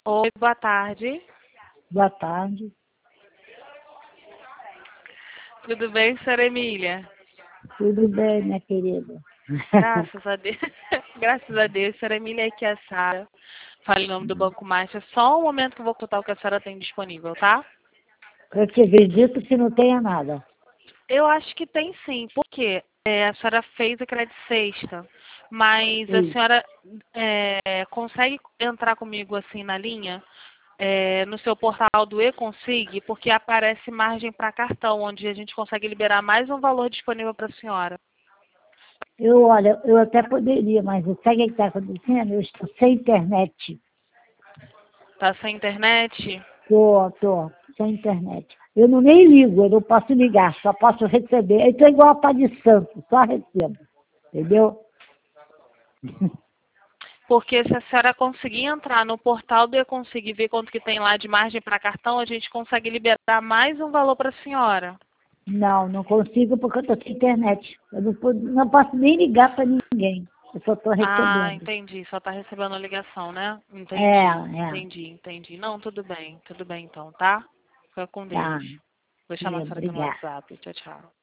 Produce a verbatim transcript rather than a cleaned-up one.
Oi, boa tarde. Boa tarde. Tudo bem, senhora Emília? Tudo bem, minha querida? Graças a Deus. Graças a Deus, senhora Emília, aqui é a Sara. Fala em nome do Banco Master. Só um momento que eu vou contar o que a senhora tem disponível, tá? Eu te acredito que não tenha nada. Eu acho que tem sim, porque é, a senhora fez a crédito sexta, mas a Sim. senhora é, consegue entrar comigo assim na linha? É, no seu portal do E-Consig, porque aparece margem para cartão, onde a gente consegue liberar mais um valor disponível para a senhora. Eu, olha, eu até poderia, mas sabe o que está acontecendo? Eu estou sem internet. Tá sem internet? Tô, tô, sem internet. Eu não nem ligo, eu não posso ligar, só posso receber. Eu estou igual a Pá de Santo, só recebo. Entendeu? Porque se a senhora conseguir entrar no portal do E-Consig e ver quanto que tem lá de margem para cartão, a gente consegue liberar mais um valor para a senhora. Não, não consigo porque eu estou sem internet. Eu não, po- não posso nem ligar para ninguém. Eu só estou Ah, recebendo. entendi. Só tá recebendo a ligação, né? É, Entendi, é, entendi, entendi. Não, tudo bem, tudo bem então, tá? Fica com Deus. tá. Vou chamar a É, senhora aqui no obrigada. WhatsApp. Tchau, tchau.